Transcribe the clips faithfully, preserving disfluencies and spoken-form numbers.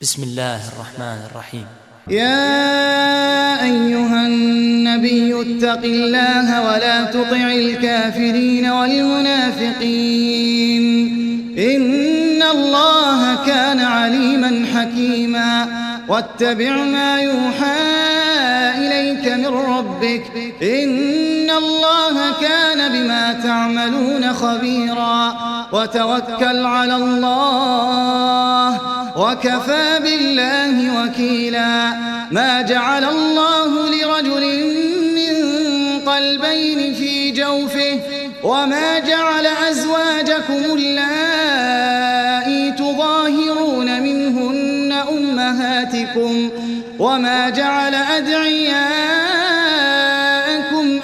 بسم الله الرحمن الرحيم. يا أيها النبي اتق الله ولا تطع الكافرين والمنافقين إن الله كان عليما حكيما واتبع ما يوحى إليك من ربك إن الله كان بما تعملون خبيرا وتوكل على الله وكفى بالله وكيلا. ما جعل الله لرجل من قلبين في جوفه وما جعل أزواجكم اللائي تظاهرون منهن أمهاتكم وما جعل أدعياءكم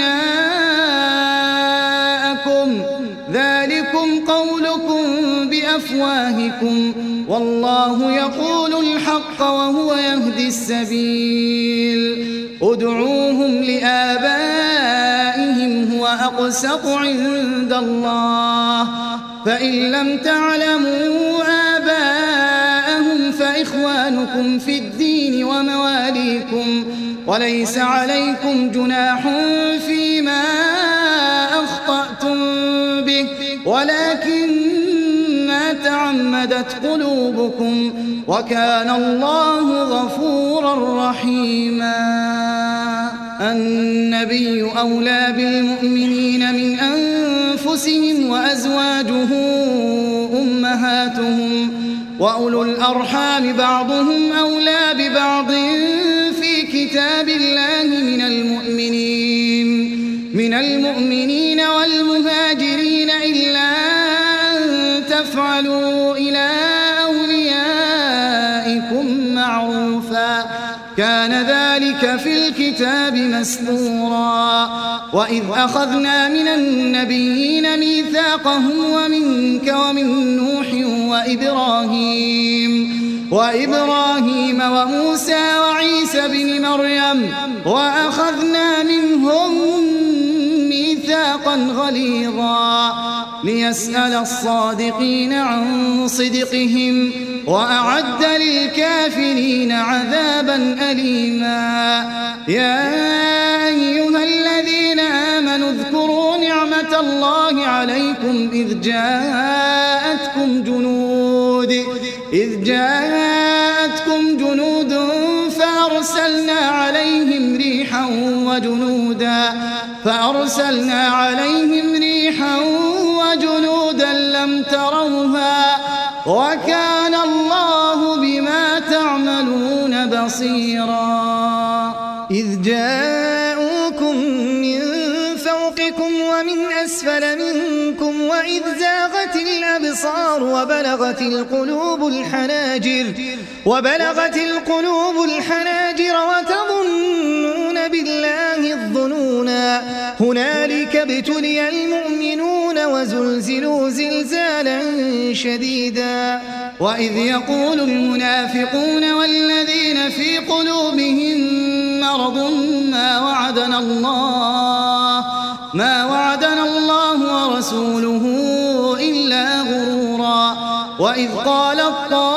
أبناءكم ذلكم قولكم بأفواهكم والله يقول الحق وهو يهدي السبيل. ادعوهم لآبائهم هو أقسط عند الله فإن لم تعلموا آباءهم فإخوانكم في الدين ومواليكم وليس عليكم جناح فيما أخطأتم به ولكن ما تعمدت قلوبكم وكان الله غفورا رحيما. النبي أولى بالمؤمنين من أنفسهم وأزواجه أمهاتهم وأولو الأرحام بعضهم أولى ببعض في كتاب الله من المؤمنين من المؤمنين والمهاجرين إلا تفعلوا إلى أوليائكم معروفا كان ذلك في الكتاب مسطورا. وإذ أخذنا من النبيين ميثاقهم ومنك ومن نوح وإبراهيم وإبراهيم وموسى وعيسى بن مريم وأخذنا منهم ميثاقا غليظا ليسأل الصادقين عن صدقهم وأعد للكافرين عذابا أليما. يا أيها الذين آمنوا اذكروا نعمة الله عليكم إذ جاءتكم جنود إذ جاءتكم جنود فأرسلنا عليهم ريحا وجنودا فأرسلنا عليهم ريحا وجنودا لم تروها وكان الله بما تعملون بصيرا. إذ جاءوكم من فوقكم ومن أسفل منكم وإذ زاغت الأبصار وبلغت القلوب الحناجر وبلغت القلوب الحناجر وتظنون بالله الظنونا هنالك ابتلي المؤمنون وزلزلوا زلزالا شديدا. وإذ يقول المنافقون والذين في قلوبهم مرض ما وعدنا الله ما وعدنا الله ورسوله إلا غرورا. وإذ قالت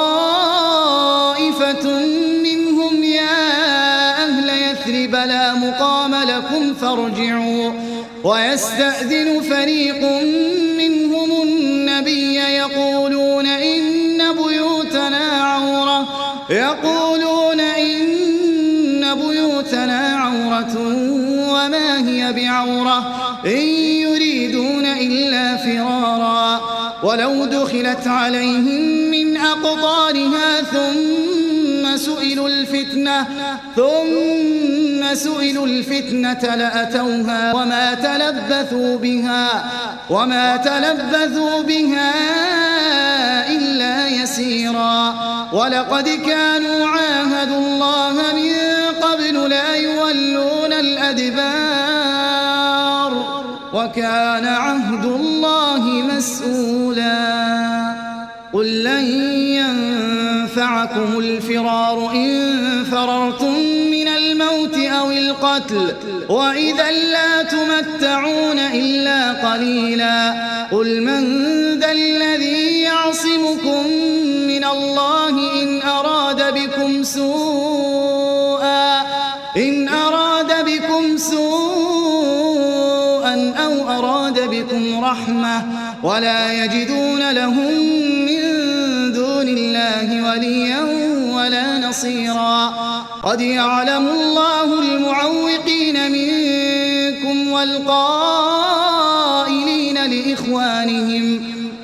طائفة منهم يا أهل يثرب لا مقام لكم فارجعوا ويستأذن فريق منهم النبي يقولون إن بيوتنا عورة يقولون إن بيوتنا عورة وما هي بعورة إن يريدون إلا فرارا ولو دخلت عليهم من أقطارها ثم سئلوا الفتنة ثم سئلوا الفتنة لأتوها وما تلبثوا بها وما تلبثوا بها إلا يسيرا. ولقد كانوا عاهدوا الله من قبل لا يولون الأدبار وكان عهد الله مسؤولا. قل لن ينفعكم الفرار إن فررتم من الموت أو القتل وإذا لا تمتعون إلا قليلا. قل من ذا الذي يعصمكم من الله إن أراد بكم سوءا إن أراد بكم سوءا أو أراد بكم رحمة ولا يجدون لهم من دون الله وليا ولا نصيرا قد يعلم الله المعوقين منكم والقائلين لإخوانهم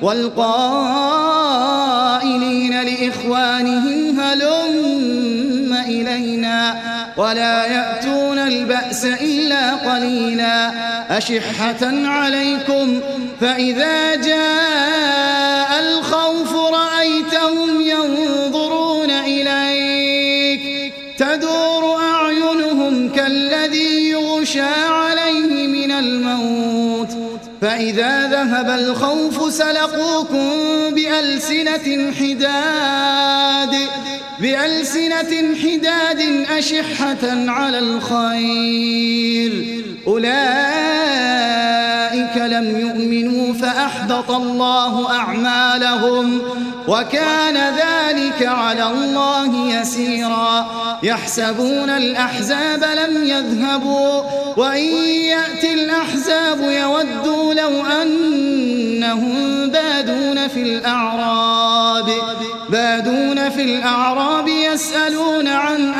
والقائلين لإخوانهم هلم إلينا ولا يأتون البأس إلا قليلا أشحة عليكم فإذا جاء الخوف رأيتهم ينظرون إليك تدور أعينهم كالذي يغشى عليه من الموت فإذا ذهب الخوف سلقوكم بألسنة حداد بألسنة حداد أشحة على الخير أولئك لم يؤمنوا فأحبط الله أعمالهم وكان ذلك على الله يسيرا يحسبون الأحزاب لم يذهبوا وإن يأتي الأحزاب يودوا لو أنهم بادون في الأعراب بادون في الأعراب يسألون عن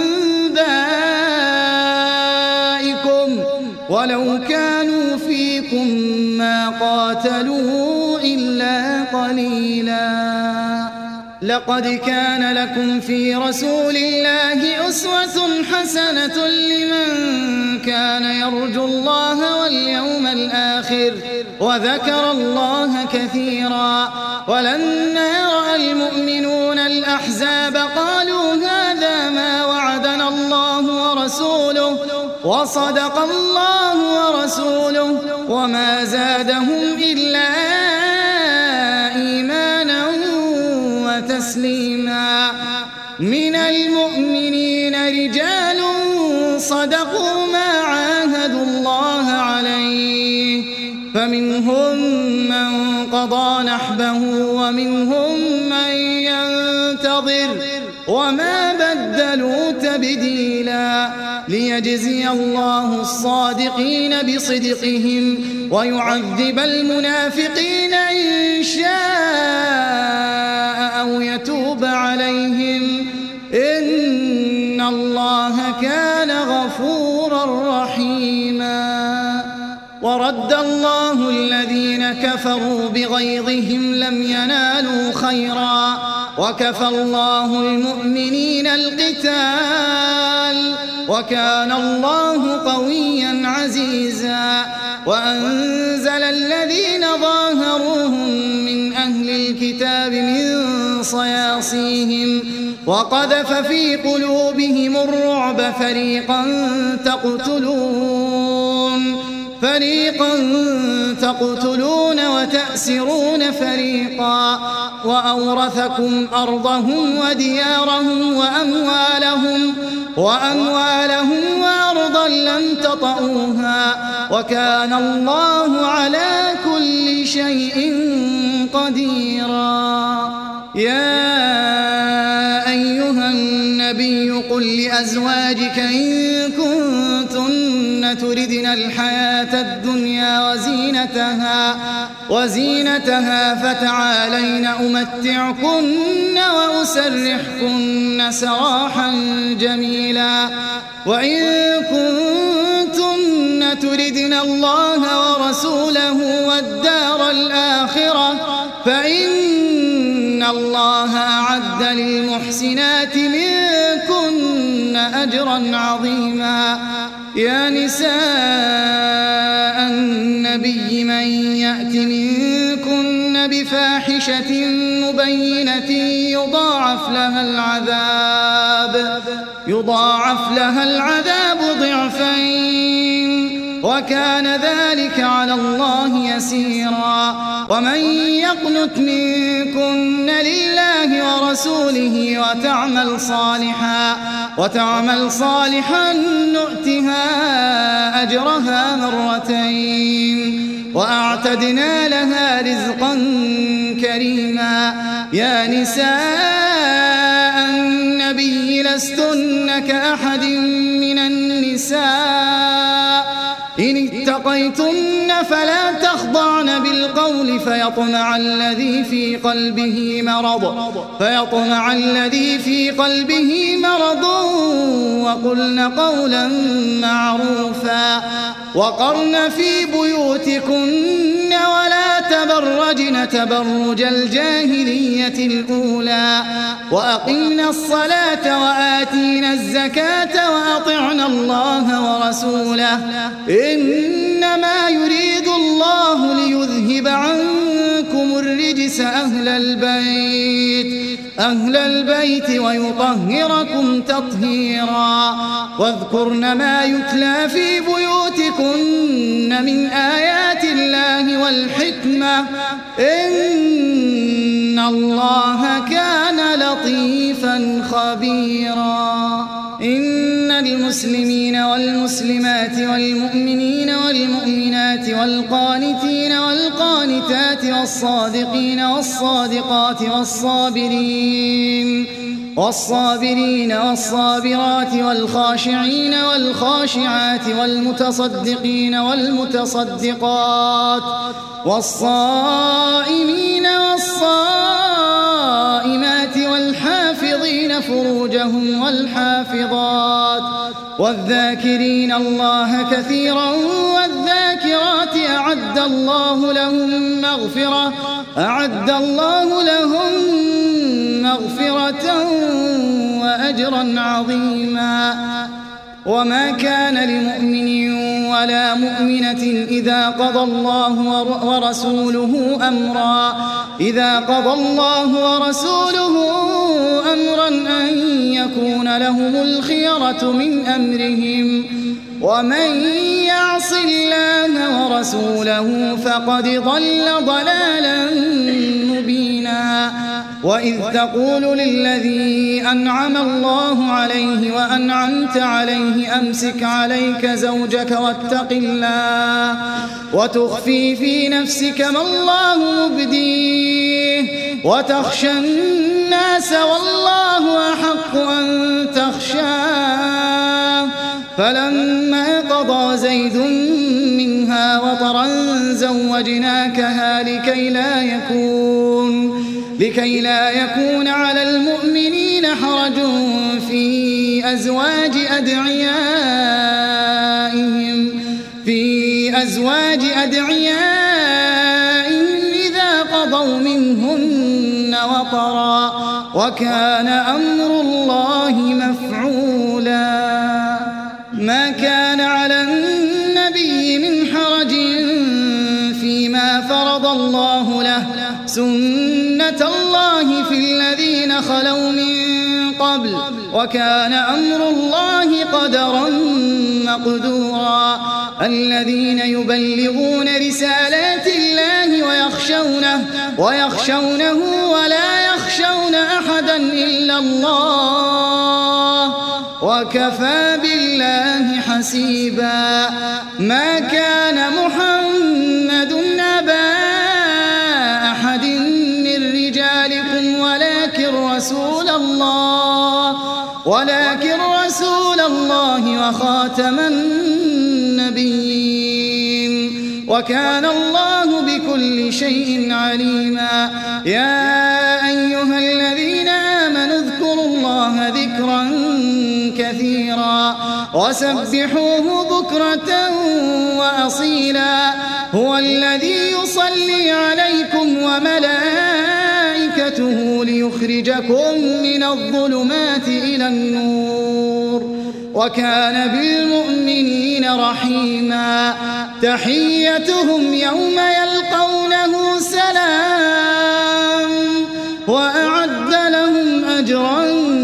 أنبائكم ولو كانوا فيكم ما قاتلوا إلا قليلا لقد كان لكم في رسول الله أسوة حسنة لمن كان يرجو الله واليوم الآخر وذكر الله كثيرا ولما رأى المؤمنون الأحزاب قالوا هذا ما وعدنا الله ورسوله وصدق الله ورسوله وما زادهم إلا إيمانا وتسليما من المؤمنين رجال صدقوا ما عاهدوا الله عليه فمنهم من قضى نحبه ومنهم من ينتظر وما بدلوا تبديلا ليجزي الله الصادقين بصدقهم ويعذب المنافقين إن شاء أو يتوب عليهم إن الله كان غفورا رحيما ورد الله الذين كفروا بغيظهم لم ينالوا خيرا وكفى الله المؤمنين القتال وكان الله قويا عزيزا وأنزل الذين ظاهروهم من أهل الكتاب من صياصيهم وقذف في قلوبهم الرعب فريقا تقتلون فريقا تقتلون وتأسرون فريقا وأورثكم أرضهم وديارهم وأموالهم وأموالهم وأرضا لم تطئوها وكان الله على كل شيء قديرا يا أيها النبي قل لأزواجك إن كنتن تردن الحياة الدنيا وزينتها وزينتها فتعالين أمتعكن وأسرحكن سراحا جميلا وإن كنتن تردن الله ورسوله والدار الآخرة فإن الله أعد للمحسنات منكن أجرا عظيما يا نساء النبي من يأت منكن بفاحشة مبينة يضاعف لها العذاب يضاعف لها العذاب ضعفين وكان ذلك على الله يسيرا ومن يقنت منكن لله ورسوله وتعمل صالحا وتعمل صالحا نؤتها أجرها مرتين وأعتدنا لها رزقا كريما يا نساء النبي لستن كأحد من النساء إن اتقيتن فلا تخضعن بالقول فيطمع الذي في قلبه مرض فيطمع الذي في قلبه مرض وقلن قولا معروفا وقرن في بيوتكن ولا تبرجن تبرج الجاهلية الأولى وأقمنا الصلاة وآتينا الزكاة وأطعنا الله ورسوله إنما يريد الله ليذهب عنكم الرجس أهل البيت أهل البيت ويطهركم تطهيرا واذكرن ما يتلى في بيوتكن من آيات الله والحكمة إن الله كان لطيفا خبيرا إن المسلمين والمسلمات والمؤمنين والمؤمنات والقانتين والقانتات والصادقين والصادقات والصابرين والصابرين والصابرات والخاشعين والخاشعات والمتصدقين والمتصدقات والصائمين والصائمات والحافظين فروجهم والحافظات والذاكرين الله كثيرا والذاكرات أعد الله لهم مغفرة أعد الله لهم مغفرة وأجرا عظيما وما كان لمؤمن ولا مؤمنة إذا قضى الله ورسوله أمرا إذا قضى الله ورسوله أمرا أن يكون لهم الخيرة من أمرهم ومن يعص الله ورسوله فقد ضل ضلالا مبينا وإذ تقول للذي أنعم الله عليه وأنعمت عليه أمسك عليك زوجك واتق الله وتخفي في نفسك ما الله مبديه وتخشى الناس والله أحق أن تخشاه فلما قضى زيد منها وطرا زوجناكها لكي لا يكون لكي لا يكون على المؤمنين حرج في أزواج أدعيائهم في أزواج أدعيائهم إذا قضوا منهن وطرا وكان أمر الله مفعولا ما كان على النبي من حرج فيما فرض الله له سنة الله في الذين خلوا من قبل وكان أمر الله قدرا مقدورا الذين يبلغون رسالات الله ويخشونه ويخشونه ولا يخشون أحدا إلا الله وكفى بالله حسيبا ما كان محمد أبا أحد من رجالكم ولكن رسول الله ولكن رسول الله وخاتم النبيين وكان الله بكل شيء عليما يا أيها الذين آمنوا اذكروا الله ذكرا كثيرا وسبحوه بكرة وأصيلا هو الذي يصلي عليكم وملائكته ليخرجكم من الظلمات إلى النور وكان بالمؤمنين رحيما تحيتهم يوم يلقونه سلام وأعد لهم أجرا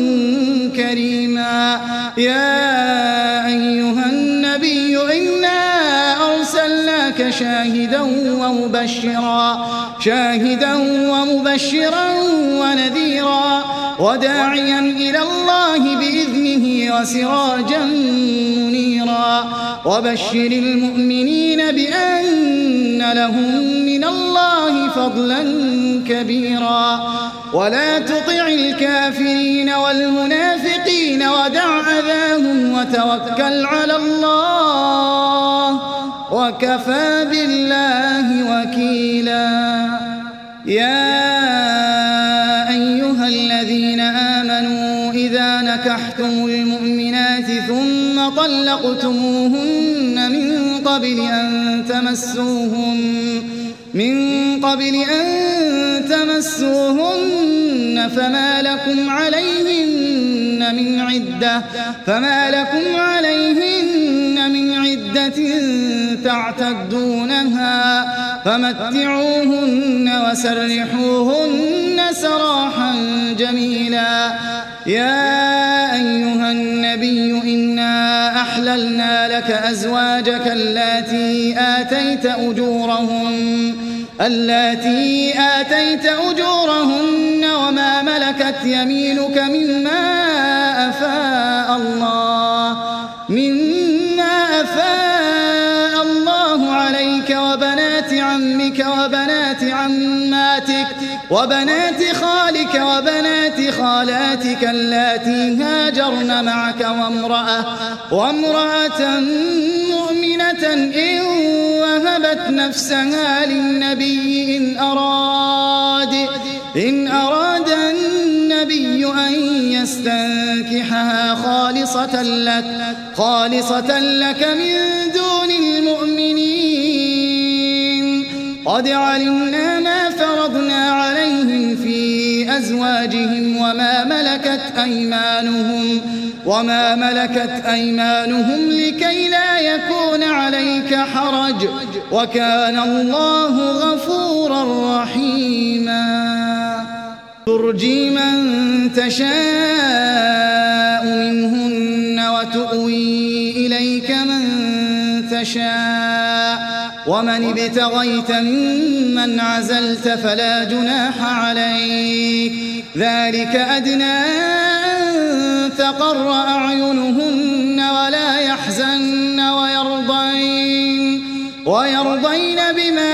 كريما يا أيها النبي إنا أرسلناك شاهدا ومبشرا شاهدا ومبشرا ونذيرا وداعيا إلى الله بإذنه وسراجا منيرا وبشر المؤمنين بأن لهم من الله فضلا كبيرا ولا تطع الكافرين والمنافقين وتوكل على الله وكفى بالله وكيلا. يا أيها الذين آمنوا إذا نكحتم المؤمنات ثم طلقتموهن من قبل أن تمسوهن من قبل أن تمسوهن فما لكم عليهن من عدة فما لكم عليهن من عدة تعتدونها فمتعوهن وسرحوهن سراحا جميلا. يا أيها النبي إنا أحللنا لك أزواجك اللاتي آتيت أجورهن اللاتي آتيت أجورهن وما ملكت يمينك مما أفاء الله مما أفاء الله عليك وبنات عمك وبنات عماتك وبنات خالك وبنات خالاتك اللاتي هاجرن معك وامرأة وامرأة مؤمنة إن وهبت نفسها للنبي إن أراد إن أراد النبي أن يستنكحها خالصة لك خالصة لك من دون المؤمنين. قد علمنا ما فرضنا عليهم في أزواجهم وما ملكت أيمانهم وما ملكت أيمانهم لكي لا يكون عليك حرج وكان الله غفورا رحيما. ترجي من تشاء منهن وتؤوي إليك من تشاء ومن ابتغيت ممن عزلت فلا جناح عليك ذلك أدنى أن تقر أعينهن ولا يحزن ويرضين ويرضين بما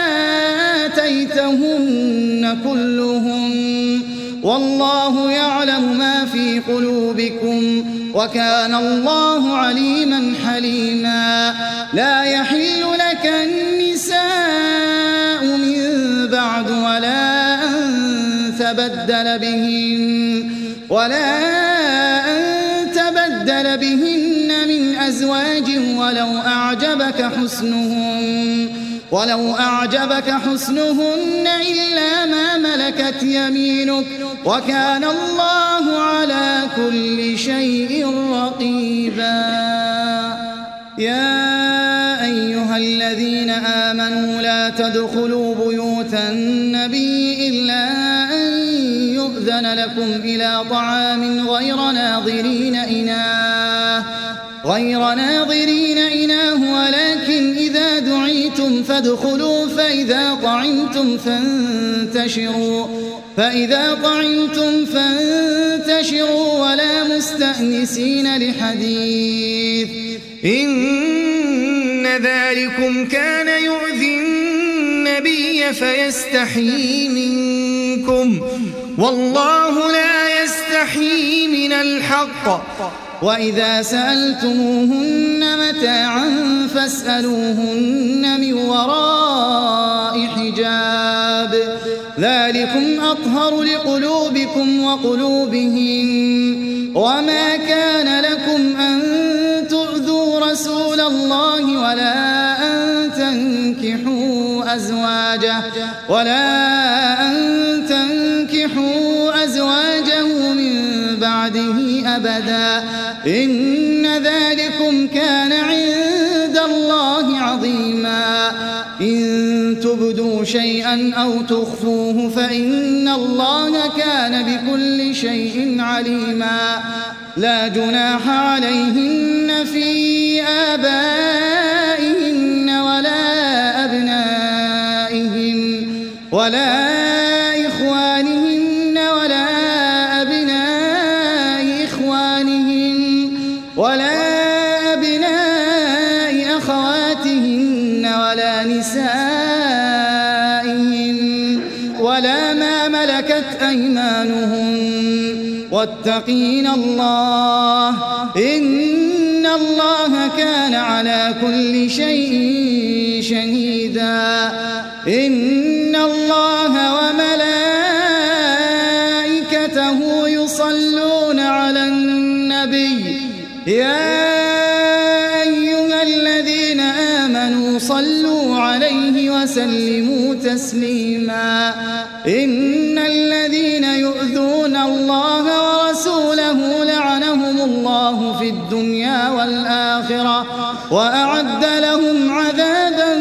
آتيتهن كلهم والله يعلم ما في قلوبكم وكان الله عليما حليما. لا يحل لك النساء من بعد ولا أن تبدل بهن ولا أن تبدل بهن من أزواج ولو أعجبك حسنهن ولو أعجبك حسنهن إلا ما ملكت يمينك وكان الله على كل شيء رقيبا. يا أيها الذين آمنوا لا تدخلوا بيوت النبي إلا أن يؤذن لكم إلى طعام غير ناظرين إناه غير ناظرين إناه ولكن إذا دعيتم فادخلوا فإذا طعمتم فانتشروا فإذا طعمتم فانتشروا ولا مستأنسين لحديث إن ذلكم كان يؤذي النبي فيستحيي منكم والله لا يستحيي من الحق. وإذا سألتموهن متاعا فاسألوهن من وراء حجاب ذلكم أطهر لقلوبكم وقلوبهم. وما كان لكم أن تؤذوا رسول الله ولا أن تنكحوا أزواجه ولا أن تنكحوا أزواجه من بعده أبدا إن ذلكم كان عند الله عظيما. إن تبدوا شيئا أو تخفوه فإن الله كان بكل شيء عليما. لا جناح عليهن في آبائهن ولا أبنائهن ولا إخوانهن ولا أبناء إخوانهن ولا أبناء أخواتهن ولا نسائهن ولا ما ملكت أيمانهن واتقين الله إن إن الله كان على كل شيء شهيدا إن الله وملائكته يصلون على النبي يا أيها الذين آمنوا صلوا عليه وسلموا تسليما إن الذين يؤذون الله ورسوله لعنهم الله في الدنيا والآخرة وأعد لهم عذابا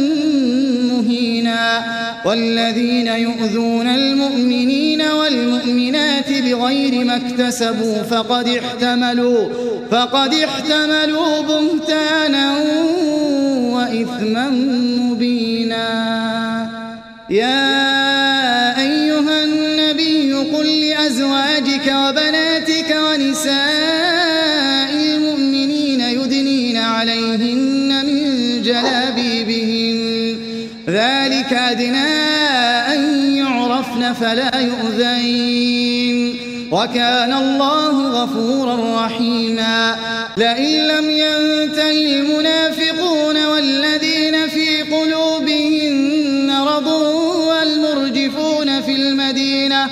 مهينا والذين يؤذون المؤمنين والمؤمنات بغير ما اكتسبوا فقد احتملوا فقد احتملوا بهتانا وإثما مبينا يا أيها النبي قل لأزواجك وبناتك ونساء المؤمنين يدنين عليهن من جلابيبهن ذلك أدنى أن يعرفن فلا يؤذين وكان الله غفورا رحيما لئن لم ينتهي المنافقون والذين في قلوبهم مرض والمرجفون في المدينة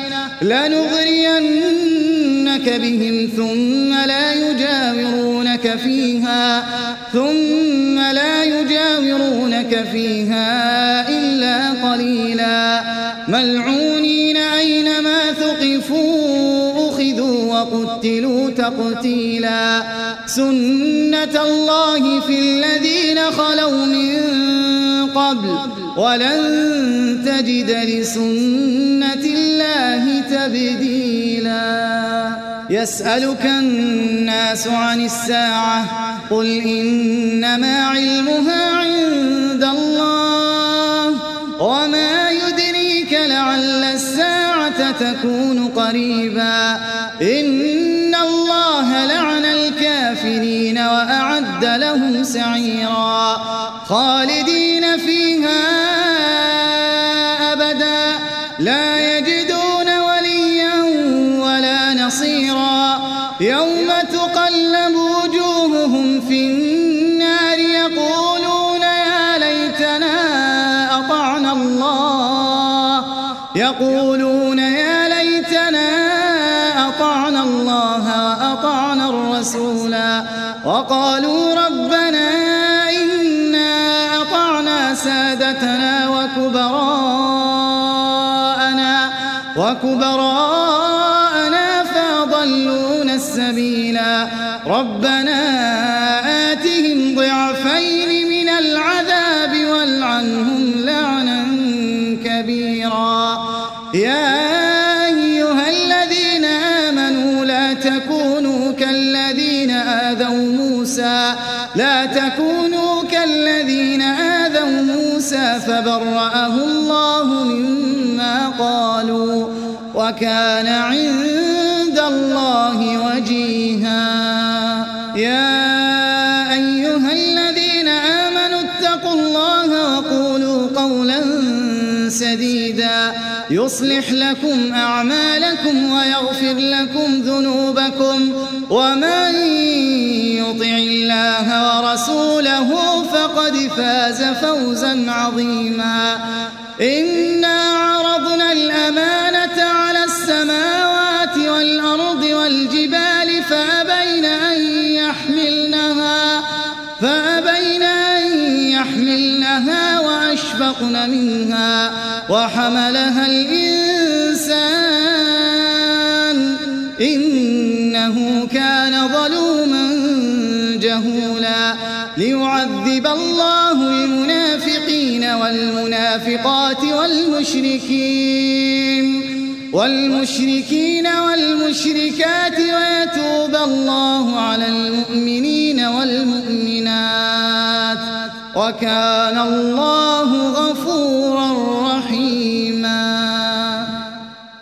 لنغرينك بهم ثم لا يجاورونك فيها ثم لا يجاورونك فيها إلا قليلا ملعونين أينما ثقفوا أخذوا وقتلوا تقتيلا سنة الله في الذين خلوا من قبل ولن تجد لسنة الله تبديلا يسألك الناس عن الساعة قل إنما علمها عند الله وما يدريك لعل الساعة تكون قريبا إن الله لعن الكافرين وأعد لهم سعيرا خالدين فيها أبدا لا يجدون وليا ولا نصيرا يوم تقلب وجوههم في النار يقولون يا ليتنا أطعنا الله يقولون يا ليتنا أطعنا الله وأطعنا الرسولا وقالوا ربنا إنا أطعنا سادتنا وكبراءنا وكبراءنا فأضلونا السبيلا ربنا آتهم ضعفين من العذاب والعنهم لعنا كبيرا يا أيها الذين آمنوا لا تكونوا كالذين آذوا موسى لا تكونوا كالذين آذوا موسى فبرأه الله مما قالوا وكان عند الله وجيها يا أيها الذين آمنوا اتقوا الله وقولوا قولا سديدا يصلح لكم أعمالكم ويغفر لكم ذنوبكم ومن يطع الله ورسوله فقد فاز فوزا عظيما إنا عرضنا الأمانة على السماوات والأرض والجبال فأبين أن يحملنها فأبين أن يحملنها وأشفقن منها وحملها الإنسان إنه كان ظلوما جهولا ليعذب الله المنافقين والمنافقات والمشركين والمشركين والمشركات ويتوب الله على المؤمنين والمؤمنات وكان الله